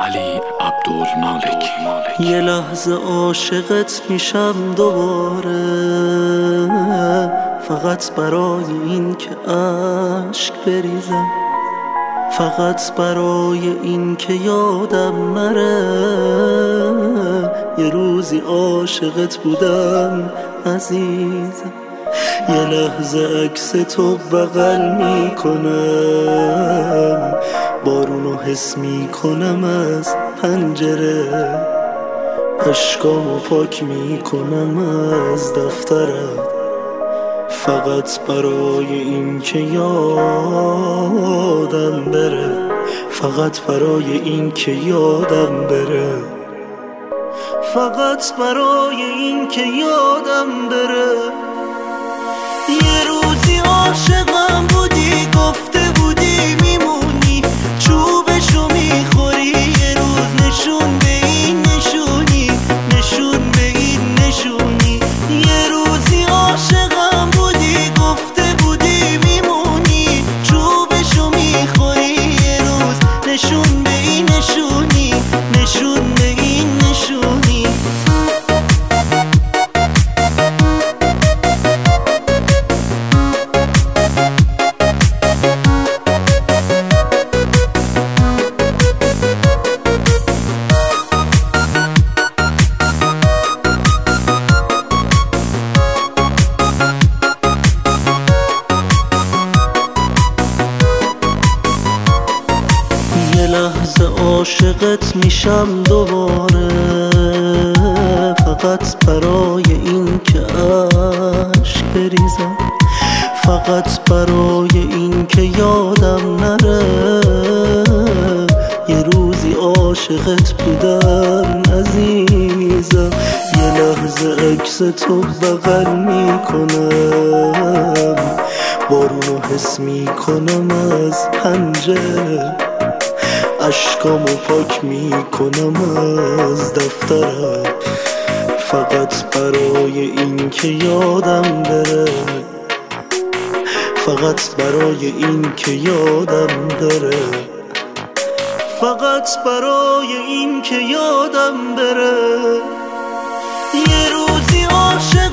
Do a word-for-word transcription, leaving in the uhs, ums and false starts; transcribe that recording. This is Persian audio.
علی عبدالمالکی. یه لحظه عاشقت میشم دوباره، فقط برای این که عشق بریزم، فقط برای این که یادم نره یه روزی عاشقت بودم عزیزم. یه لحظه عکس تو بغل میکنم، بارونو حس میکنم از پنجره، اشکامو پاک میکنم از دفترم، فقط برای این که یادم بره، فقط برای این که یادم بره، فقط برای این که یادم بره. یه روزی عاشقم بودی، گفته بودی میمونی، چوبشو میخوری، یه روز نشون به این نشونی، نشون به این نشونی. یه روزی عاشقم بودی، گفته بودی میمونی، چوبشو میخوری، یه روز نشون به این نشونی، نشون به این نشونی. یه لحظه عاشقت میشم دوباره، فقط برای این که عشق بریزم، فقط برای این که یادم نره یه روزی عاشقت بودم عزیزم. یه لحظه عکس تو بغل میکنم، بارونو حس میکنم از پنجره، اشکامو پاک میکنم از دفترم، فقط برای این که یادم بره، فقط برای این که یادم بره، فقط برای این که یادم بره. یه روزی عاشق